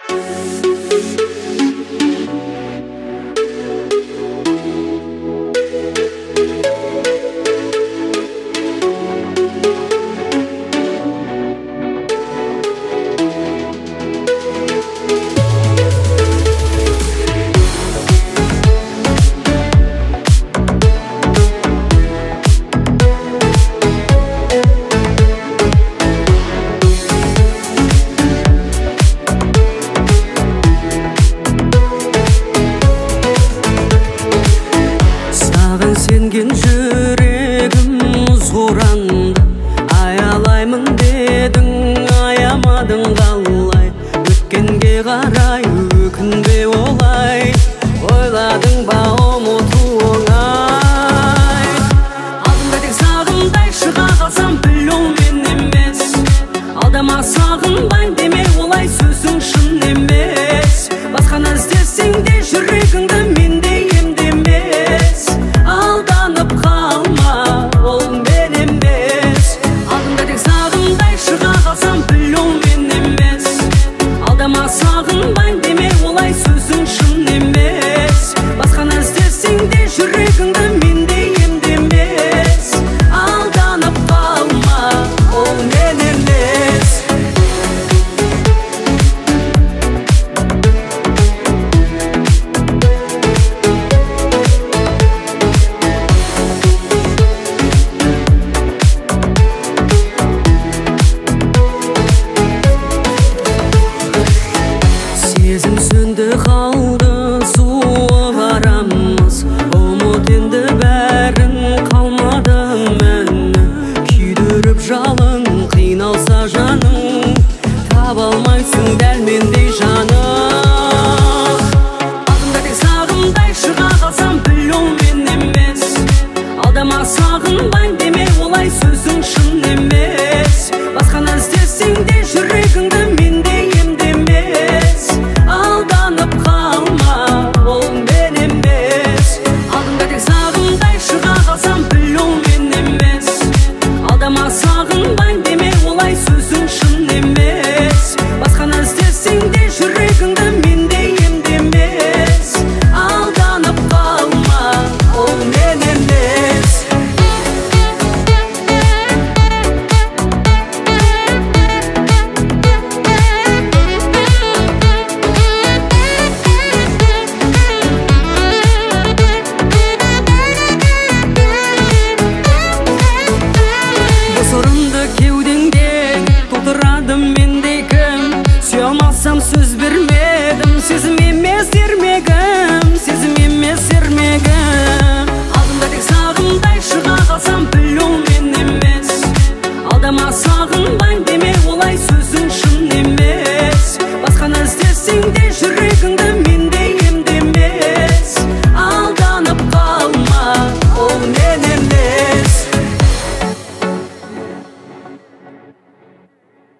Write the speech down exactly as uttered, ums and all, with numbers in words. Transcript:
Сенген жүрегім ызғұранды, аялаймын дедің, аямадың қалай. Өткенге қарай өкінбе олай, ойладың ба ұмыту оңай. Алдымда тек сағындай шыға қалсам біл ол мен емес. Алдама сағынбайын деме, олай сөзің шын емес. Басқаны іздесең де жүрегіңді мендей емдемес. Алданып қалма, ол мен емес. Алдымда тек сағындай шыға қалсам біл ол мен емес. Алдама сағынбайын деме, олай сөзің шын емес. Басқаны іздесең де жүрегіңді мендей емдемес. Алданып қалма, ол мен емес. Сезім сөнді қалды, суық арамыз. Ұмыт енді бәрін, қалмады мәні. Күйдіріп жалын, қиналса жаның, таба алмайсың дәл мендей жан.